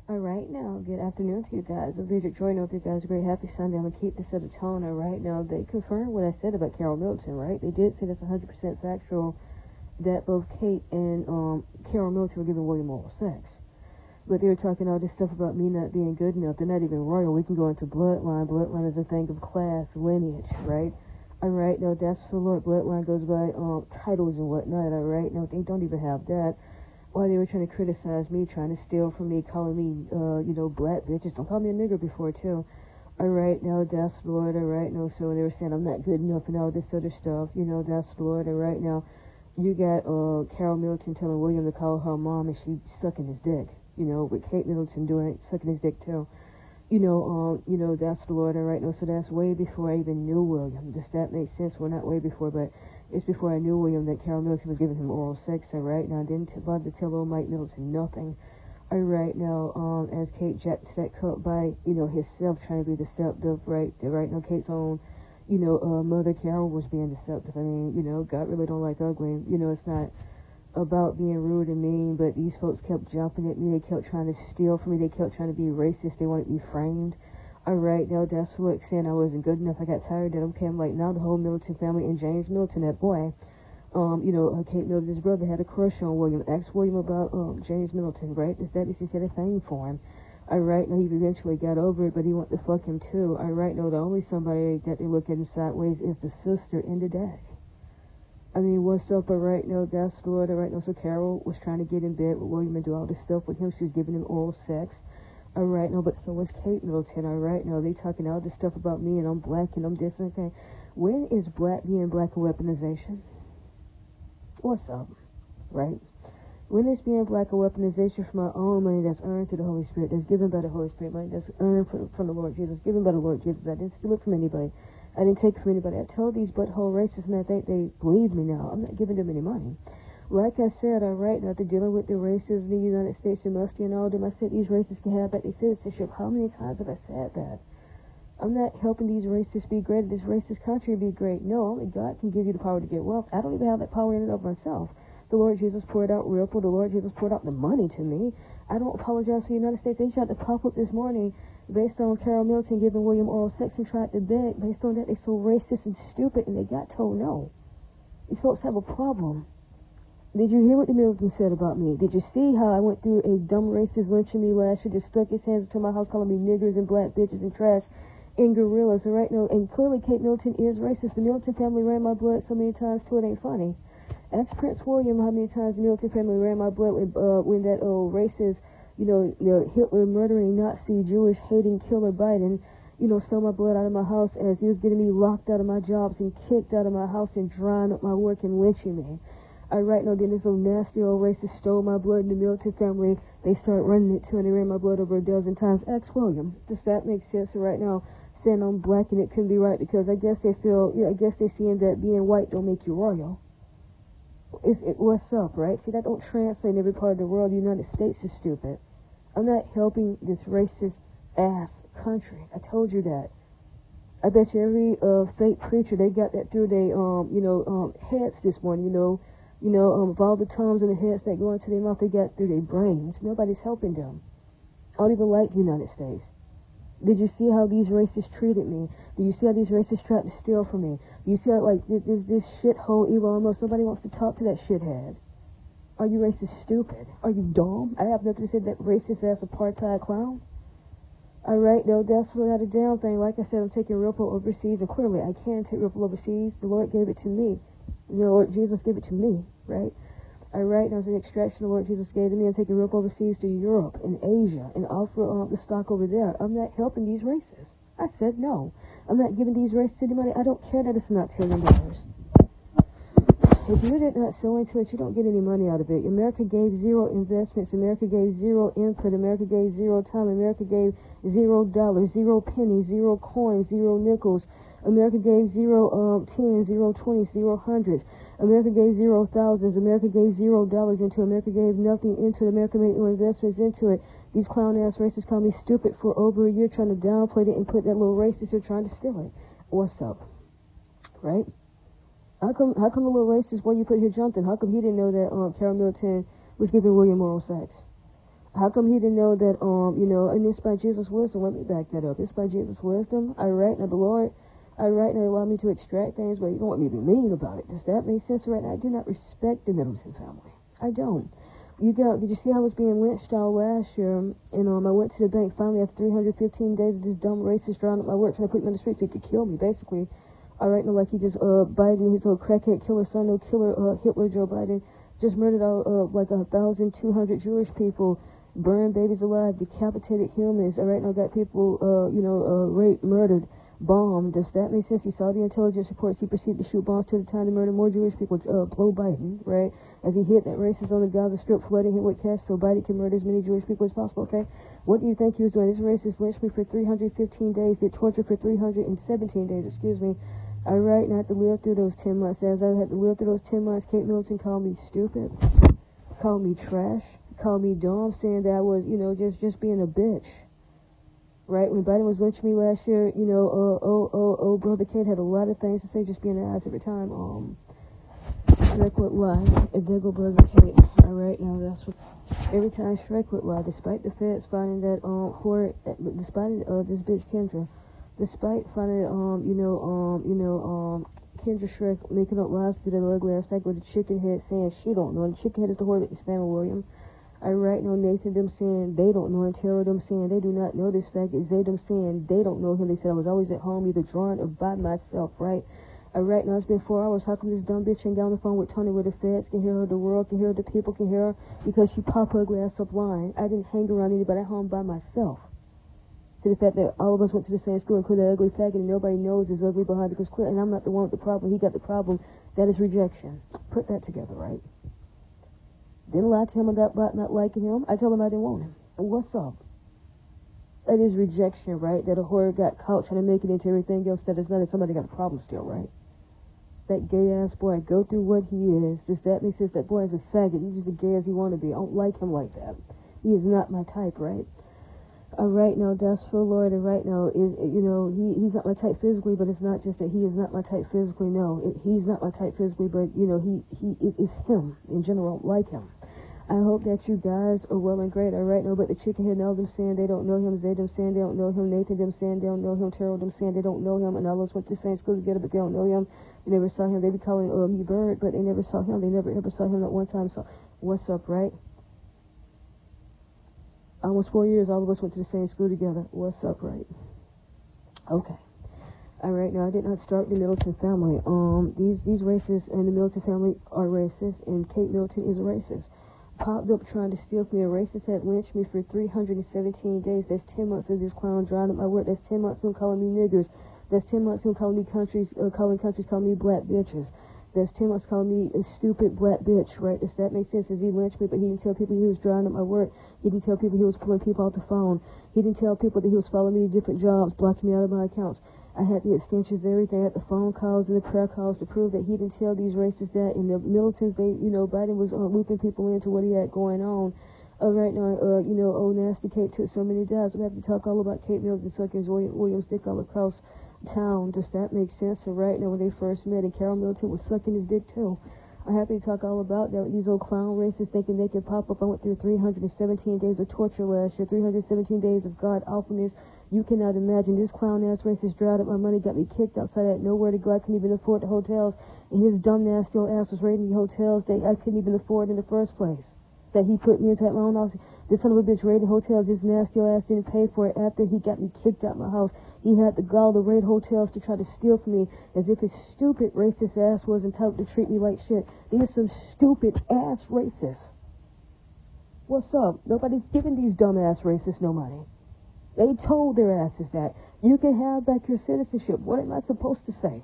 Alright now, good afternoon to you guys. I'm Bridget Joy. I hope you guys have a great happy Sunday. I'm going to keep this at a tone. Alright now, they confirmed what I said about Carol Milton, right? They did say that's 100% factual that both Kate and Carol Milton were giving William oral sex. But they were talking all this stuff about me not being good enough. They're not even royal. We can go into bloodline. Bloodline is a thing of class, lineage, right? Alright, no, that's for Lord. Bloodline goes by titles and whatnot, alright? No, they don't even have that. Why they were trying to criticize me, trying to steal from me, calling me, black bitches. Don't call me a nigger before, too. Alright, now that's Lord, alright, no, so they were saying I'm not good enough and all this other stuff, that's Lord, alright, now you got, Carol Milton telling William to call her mom and she sucking his dick, with Kate Middleton sucking his dick, too. That's Lord, alright, no, so that's way before I even knew William. Does that make sense? Well, not way before, but it's before I knew William that Carol Middleton was giving him oral sex, alright? Now, I didn't bother to tell old Mike Middleton nothing. Alright, now, as Kate jacked that cup by, himself trying to be deceptive, right? Right now, Kate's own, mother Carol was being deceptive. I mean, God really don't like ugly. It's not about being rude and mean, but these folks kept jumping at me. They kept trying to steal from me. They kept trying to be racist. They wanted me framed. Alright, now that's what saying I wasn't good enough. I got tired of them. Okay, I'm like, now the whole Middleton family and James Middleton, that boy, Kate Middleton's brother had a crush on William. Asked William about James Middleton, right? Does that mean he said a thing for him? Alright, now he eventually got over it, but he wanted to fuck him too. Alright, no, the only somebody that they look at him sideways is the sister and the dad. I mean, what's up? Alright, no, that's Lord. Alright, no, so Carol was trying to get in bed with William and do all this stuff with him. She was giving him oral sex. Alright, no, but so was Kate Middleton. Alright, no, they talking all this stuff about me and I'm black and I'm this and okay. When is black being black and weaponization? What's up? Right? When is being black a weaponization for my own money that's earned through the Holy Spirit, that's given by the Holy Spirit, money that's earned from the Lord Jesus, given by the Lord Jesus? I didn't steal it from anybody. I didn't take it from anybody. I told these butthole racists, and I think they believe me now. I'm not giving them any money. Like I said, alright, now they're dealing with the racists in the United States and Musty and all them. I said these racists can have back their citizenship. How many times have I said that? I'm not helping these racists be great, this racist country be great. No, only God can give you the power to get wealth. I don't even have that power in and of myself. The Lord Jesus poured out Ripple. The Lord Jesus poured out the money to me. I don't apologize for the United States. They tried to pop up this morning based on Carol Milton giving William oral sex and tried to beg. Based on that, they're so racist and stupid, and they got told no. These folks have a problem. Did you hear what the Milton said about me? Did you see how I went through a dumb racist lynching me last year, just stuck his hands into my house calling me niggers and black bitches and trash and gorillas, alright? No, and clearly Kate Middleton is racist. The Middleton family ran my blood so many times too, it ain't funny. Ask Prince William how many times the Middleton family ran my blood when that old racist, Hitler murdering Nazi Jewish hating killer Biden, stole my blood out of my house as he was getting me locked out of my jobs and kicked out of my house and drying up my work and lynching me. Alright, now then this old nasty old racist stole my blood in the Middleton family. They started running it too, and they ran my blood over a dozen times. Ask William. Does that make sense? Right now, saying I'm black and it couldn't be right because I guess they feel, I guess they seeing that being white don't make you royal. What's up, right? See, that don't translate in every part of the world. The United States is stupid. I'm not helping this racist ass country. I told you that. I bet you every fake preacher, they got that through their heads this morning, of all the tongues and the heads that go into their mouth, they got through their brains. Nobody's helping them. I don't even like the United States. Did you see how these racists treated me? Do you see how these racists tried to steal from me? Do you see how, this shithole Elon Musk, nobody wants to talk to that shithead? Are you racist stupid? Are you dumb? I have nothing to say to that racist ass apartheid clown. Alright, no, that's not a damn thing. Like I said, I'm taking Ripple overseas, and clearly I can take Ripple overseas. The Lord gave it to me. The Lord Jesus gave it to me, right? Alright, now it's an extraction the Lord Jesus gave to me. I'm taking Ripple overseas to Europe and Asia and offer the stock over there. I'm not helping these racists. I said no. I'm not giving these racists any money. I don't care that it's not $1 trillion. If you did not sow into it, you don't get any money out of it. America gave zero investments. America gave zero input. America gave zero time. America gave $0, 0 pennies, 0 coins, 0 nickels. America gave 0 tens, 0 20s, 0 hundreds. America gave 0 thousands. America gave $0 into it. America gave nothing into it. America made no investments into it. These clown ass racists call me stupid for over a year trying to downplay it and put that little racist here trying to steal it. What's up? Right? How come the little racist boy you put here jumped in? How come he didn't know that Carol Milton was giving William oral sex? How come he didn't know that, and it's by Jesus' wisdom. Let me back that up. It's by Jesus' wisdom. All right, now the Lord, all right, now allow me to extract things, but you don't want me to be mean about it. Does that make sense? Right now, I do not respect the Middleton family. I don't. Did you see how I was being lynched all last year? And I went to the bank finally after 315 days of this dumb racist drawing up my work, trying to put me on the street so he could kill me, basically. All right, now like he just, Biden, his old crackhead killer son, no killer, Hitler, Joe Biden, just murdered like 1,200 Jewish people, burned babies alive, decapitated humans. All right, now got people, raped, murdered, bombed. Does that make sense? He saw the intelligence reports. He proceeded to shoot bombs to the time to murder more Jewish people. Blow Biden, right? As he hit that racist on the Gaza Strip, flooding him with cash so Biden can murder as many Jewish people as possible, okay? What do you think he was doing? This racist lynched me for 315 days, did torture for 317 days, excuse me. All right, and I had to live through those 10 months. As I had to live through those 10 months, Kate Middleton called me stupid, called me trash, called me dumb, saying that I was, just being a bitch. Right? When Biden was lynching me last year, Brother Kate had a lot of things to say, just being an ass every time. Shrek would lie, and there go Brother Kate. All right, now that's what. Every time Shrek would lie, despite the feds finding that despite this bitch Kendra, despite finding Kendra Shrek making up lies to that ugly ass fact with the chicken head saying she don't know. And the chicken head is the whore that is Family William. I write no Nathan them saying they don't know, and Tara them saying they do not know this fact. Is they them saying they don't know him. They said I was always at home, either drawing or by myself, right? I write now it's been 4 hours. How come this dumb bitch ain't got on the phone with Tony where the feds can hear her, the world can hear her, the people can hear her? Because she pop ugly ass up lying. I didn't hang around anybody at home by myself. To the fact that all of us went to the same school, including that ugly faggot, and nobody knows is ugly behind it, because clearly, and I'm not the one with the problem, he got the problem. That is rejection. Put that together, right? Didn't lie to him about not liking him. I told him I didn't want him. And what's up? That is rejection, right? That a whore got caught trying to make it into everything else that is not, and somebody got a problem still, right? That gay ass boy, go through what he is. Just that makes sense. That boy is a faggot. He's just as gay as he want to be. I don't like him like that. He is not my type, right? Right now, that's for Lord, and right now is, he's not my type physically, but it's not just that he is not my type physically. No, he's not my type physically, but he is him in general, like him. I hope that you guys are well and great. Right now, but the chicken head, all them saying they don't know him, Zay them saying they don't know him, Nathan them saying they don't know him, Terrell them saying they don't know him, and all those went to the same school together, but they don't know him. They never saw him. They be calling me Bird, but they never saw him. They never ever saw him that one time. So what's up, right? Almost 4 years, all of us went to the same school together. What's up, right? Okay. All right, now I did not start the Middleton family. These racists in the Middleton family are racist, and Kate Middleton is a racist. Popped up trying to steal from me. A racist had lynched me for 317 days. That's 10 months of this clown drawing up my work. That's 10 months of him calling me niggers. That's 10 months of him calling me calling me black bitches. That's 10 months calling me a stupid black bitch, right? Does that make sense? As he lynched me, but he didn't tell people he was drawing up my work. He didn't tell people he was pulling people off the phone. He didn't tell people that he was following me to different jobs, blocking me out of my accounts. I had the extensions, everything. I had the phone calls and the prayer calls to prove that he didn't tell these racists that. And the Militants, Biden was looping people into what he had going on. Right now, old nasty Kate took so many dives. I'm going to have to talk all about Kate Middleton sucking William's dick all across town. Does that make sense? So right now, when they first met, and Carol Middleton was sucking his dick too. I'm happy to talk all about that. These old clown racists thinking they can pop up. I went through 317 days of torture last year, 317 days of God awfulness. You cannot imagine. This clown ass racist dried up my money, got me kicked outside. I had nowhere to go. I couldn't even afford the hotels, and his dumb nasty old ass was raiding the hotels that I couldn't even afford in the first place. That he put me into at my own house. This son of a bitch raided hotels. This nasty old ass didn't pay for it after he got me kicked out my house. He had the gall to raid hotels to try to steal from me, as if his stupid racist ass was entitled to treat me like shit. These are some stupid ass racists. What's up? Nobody's giving these dumb ass racists no money. They told their asses that you can have back your citizenship. What am I supposed to say?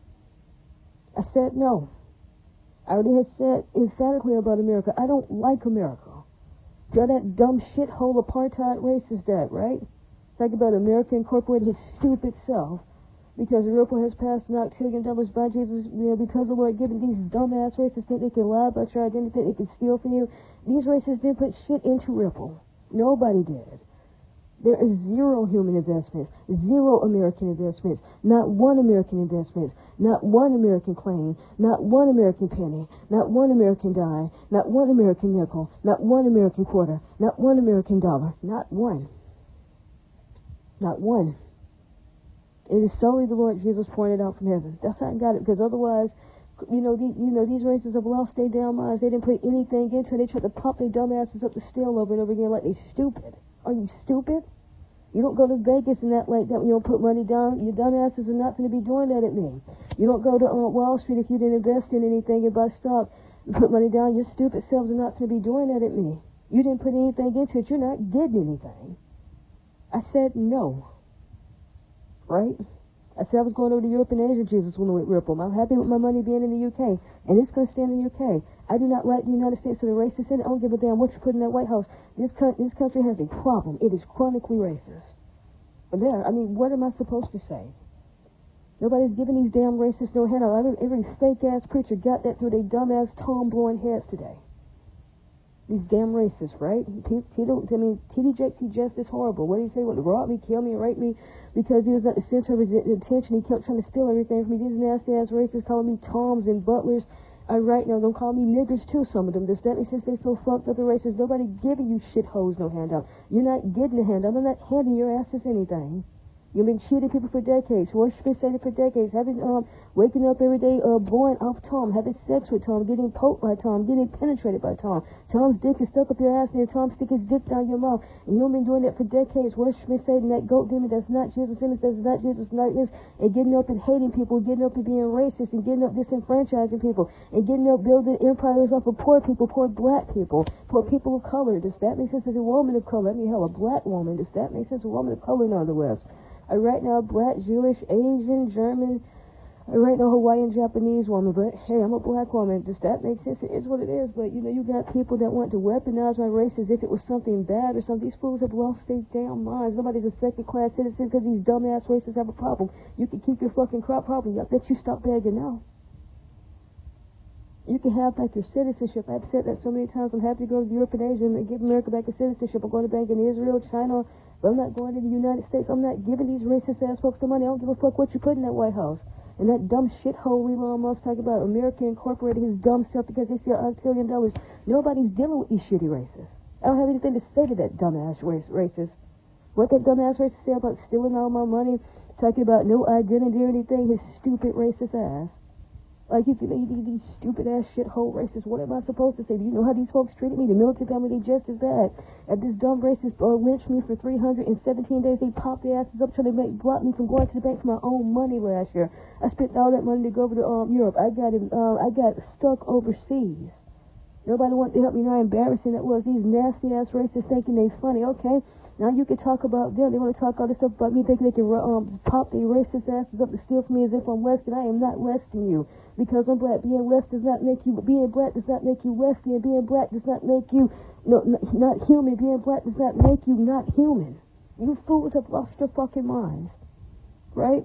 I said no. I already had said emphatically about America. I don't like America. Tell that dumb shithole apartheid racist that, right? Talk about America Incorporated his stupid self. Because Europa has passed an octillion dollars by Jesus, because of what giving these dumbass racists think they can lie about your identity, think they can steal from you. These racists didn't put shit into Ripple. Nobody did. There are zero human investments, zero American investments, not one American investments, not one American claim, not one American penny, not one American dime, not one American nickel, not one American quarter, not one American dollar, not one. Not one. It is solely the Lord Jesus pouring it out from heaven. That's how I got it, because otherwise, these races have lost their damn minds. They didn't put anything into it. They tried to pump their dumb asses up the still over and over again like they stupid. Are you stupid? You don't go to Vegas and act like that when you don't put money down. Your dumb asses are not going to be doing that at me. You don't go to Wall Street if you didn't invest in anything and buy stock and put money down. Your stupid selves are not going to be doing that at me. You didn't put anything into it. You're not getting anything. I said no. Right? I said I was going over to Europe and Asia, Jesus, when we went Ripple. I'm happy with my money being in the UK, and it's going to stay in the UK. I do not like the United States or the racist in it. I don't give a damn what you put in that White House. This country has a problem. It is chronically racist. But what am I supposed to say? Nobody's giving these damn racists no handout. Every fake-ass preacher got that through their dumb-ass tom-blowing heads today. These damn racists, right? T.D. Jakes, he just is horrible. What did he say? He wanted to rob me, kill me, and rape me because he was not the center of attention. He kept trying to steal everything from me. These nasty-ass racists calling me Toms and Butlers. Right now, don't call me niggers too, some of them. Does that mean since they so fucked up and racist, nobody giving you shithoes no handout. You're not getting a handout. I'm not handing your asses anything. You've been cheating people for decades, worshiping Satan for decades, waking up every day, blowing off Tom, having sex with Tom, getting poked by Tom, getting penetrated by Tom. Tom's dick is stuck up your ass, and Tom stick his dick down your mouth. And you've been doing that for decades, worshiping Satan, that goat demon that's not Jesus' image, that's not Jesus' likeness, and getting up and hating people, getting up and being racist, and getting up disenfranchising people, and getting up building empires off of poor people, poor black people, poor people of color. Does that make sense? As a woman of color, a black woman. Does that make sense? A woman of color, nonetheless. Right now, black, Jewish, Asian, German, right now, Hawaiian, Japanese woman, but hey, I'm a black woman. Does that make sense? It is what it is, but you got people that want to weaponize my race as if it was something bad or something. These fools have lost their damn minds. Nobody's a second-class citizen because these dumbass racists have a problem. You can keep your fucking crop problem. I bet you stop begging now. You can have back your citizenship. I've said that so many times. I'm happy to go to Europe and Asia and give America back a citizenship. I'm going to bank in Israel, China, but I'm not going to the United States. I'm not giving these racist-ass folks the money. I don't give a fuck what you put in that White House. And that dumb shithole Elon Musk talking about America incorporating his dumb self because they see $1 trillion. Nobody's dealing with these shitty racists. I don't have anything to say to that dumbass racist. What that dumbass racist say about stealing all my money, talking about no identity or anything, his stupid racist ass. Like, these stupid-ass shithole racists, what am I supposed to say? Do you know how these folks treated me? The military family, they just as bad. If this dumb racist lynched me for 317 days, they popped their asses up trying to block me from going to the bank for my own money last year. I spent all that money to go over to Europe. I got stuck overseas. Nobody wanted to help me. You know how embarrassing that was. These nasty-ass racists thinking they funny. Okay, now you can talk about them. They want to talk all this stuff about me, thinking they can pop their racist asses up to steal from me as if I'm less than. I am not less than you. Because I'm black. Being less does not make you, being black does not make you less than. Being black does not make you, not human. Being black does not make you not human. You fools have lost your fucking minds. Right?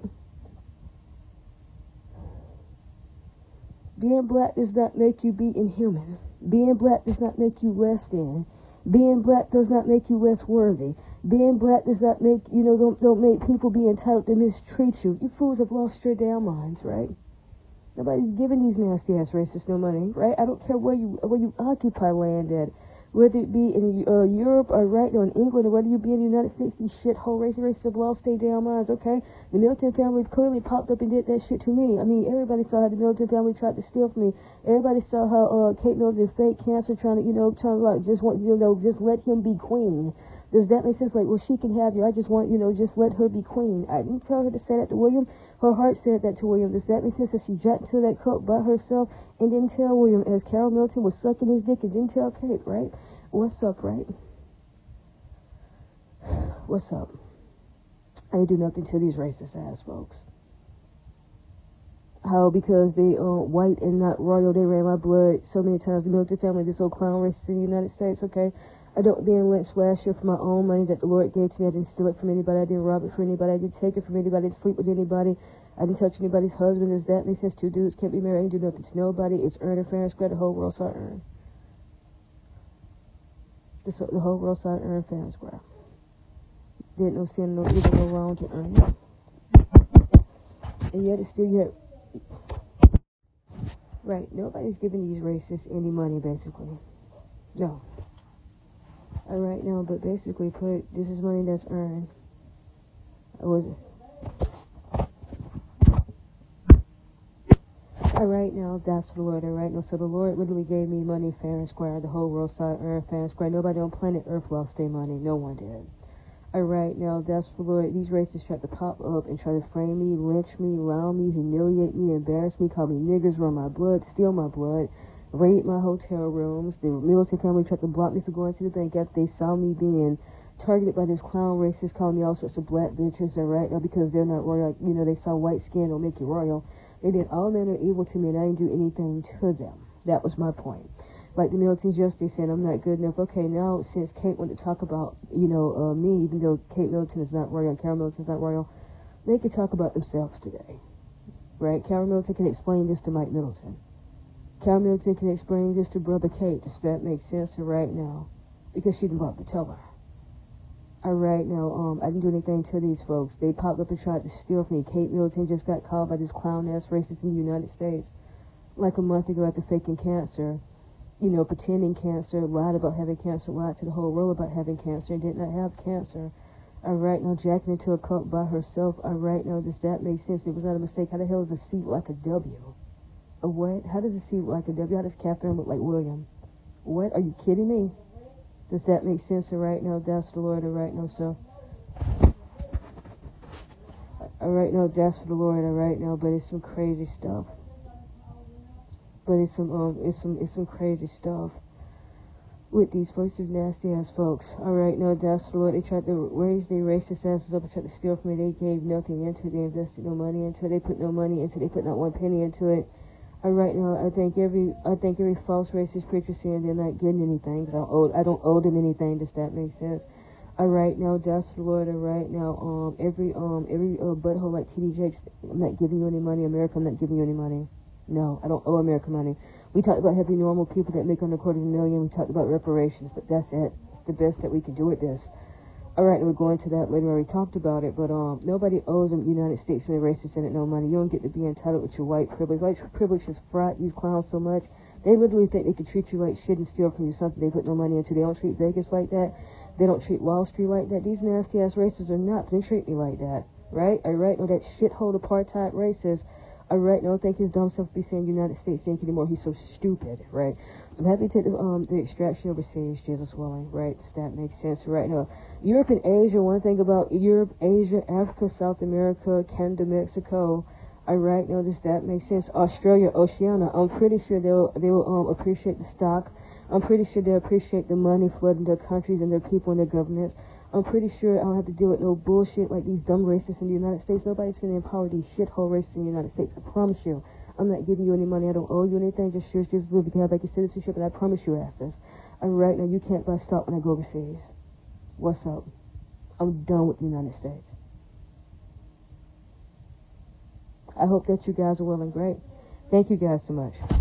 Being black does not make you be inhuman. Being black does not make you less than. Being black does not make you less worthy. Being black does not make, don't make people be entitled to mistreat you. You fools have lost your damn minds, right? Nobody's giving these nasty-ass racists no money, right? I don't care where you occupy land at. Whether it be in Europe or right now in England, or whether you be in the United States, these shithole racists have lost their damn minds, okay? The Milton family clearly popped up and did that shit to me. I mean, everybody saw how the Milton family tried to steal from me. Everybody saw how Kate Middleton faked cancer, trying to just let him be queen. Does that make sense? Like, well, she can have you. I just want, just let her be queen. I didn't tell her to say that to William. Her heart said that to William. Does that make sense? That she jacked into that cup by herself and didn't tell William as Carol Milton was sucking his dick and didn't tell Kate, right? What's up, right? What's up? I didn't do nothing to these racist ass folks. How because they white and not royal, they ran my blood so many times. The Milton family, this old clown racist in the United States, okay? I don't being lynched last year for my own money that the Lord gave to me. I didn't steal it from anybody. I didn't rob it from anybody. I didn't take it from anybody. I didn't sleep with anybody. I didn't touch anybody's husband. Does that make sense? Two dudes can't be married. I didn't do nothing to nobody. It's earn and fair and square. The whole world saw earn. The whole world saw earn fair and square. Didn't no sin, no evil, no wrong to earn it. And yet it's still yet. Right, nobody's giving these racists any money, basically. No. Alright, now, but basically this is money that's earned. Alright, now, that's the Lord, alright? Now, so the Lord literally gave me money fair and square. The whole world saw earn fair and square. Nobody on planet Earth lost their money. No one did. Alright, now, that's the Lord. These racists tried to pop up and try to frame me, lynch me, rile me, humiliate me, embarrass me, call me niggers, run my blood, steal my blood, raid my hotel rooms. The militant family tried to block me for going to the bank after they saw me being targeted by this clown racist, calling me all sorts of black bitches, alright? Now, because they're not royal, you know, they saw white skin don't make you royal. They did all men are evil to me, and I didn't do anything to them. That was my point. Like the militant justice said, I'm not good enough. Okay, now since Kate wanted to talk about, me, even though Kate Middleton is not royal and Carol Middleton is not royal, they could talk about themselves today, right? Carol Middleton can explain this to Mike Middleton. Carol Middleton can explain this to Brother Kate. Does that make sense right now? Because she didn't bother to tell her. Alright, now, I didn't do anything to these folks. They popped up and tried to steal from me. Kate Middleton just got called by this clown-ass racist in the United States like a month ago after faking cancer. Pretending cancer, lied about having cancer, lied to the whole world about having cancer, and did not have cancer. Alright, now, jacking into a cult by herself. Alright, now, does that make sense? It was not a mistake. How the hell is a C like a W? A what? How does a C look like a W? How does Catherine look like William? What? Are you kidding me? Does that make sense? Alright, now, that's the Lord. Alright, now, so. Alright, now, that's for the Lord. Alright, now, but it's some crazy stuff. But it's some crazy stuff with these folks, of nasty ass folks. Alright, no, that's the Lord. They tried to raise their racist asses up and tried to steal from me. They gave nothing into it. They invested no money into it. They put no money into it. They put not one penny into it. Alright, now, I think every false racist preacher saying they're not getting anything because I don't owe them anything. Does that make sense? Alright, now, that's the Lord. Alright, now, every butthole like TD Jakes, I'm not giving you any money. America, I'm not giving you any money. No, I don't owe America money. We talked about having normal people that make under $250,000. We talked about reparations, but that's it. It's the best that we can do with this. Alright, and we'll go into that later. We already talked about it, but nobody owes the United States and the racists in it no money. You don't get to be entitled with your white privilege. White privilege has fried these clowns so much. They literally think they can treat you like shit and steal from you something they put no money into. They don't treat Vegas like that. They don't treat Wall Street like that. These nasty ass racists are not. They treat me like that, right? Alright, no, that shithole apartheid racist. Alright, don't think his dumb self be saying United States Inc. anymore. He's so stupid, right? So I'm happy to take the extraction overseas, Jesus willing, right? Does that make sense? Right now, Europe and Asia, one thing about Europe, Asia, Africa, South America, Canada, Mexico, alright, now does that make sense? Australia, Oceania, I'm pretty sure they will appreciate the stock. I'm pretty sure they'll appreciate the money flooding their countries and their people and their governments. I'm pretty sure I don't have to deal with no bullshit like these dumb racists in the United States. Nobody's going to empower these shithole racists in the United States. I promise you. I'm not giving you any money. I don't owe you anything. Just sure just live. You can have like your citizenship, and I promise you, asses. Right now, you can't buy stock when I go overseas. What's up? I'm done with the United States. I hope that you guys are well and great. Thank you guys so much.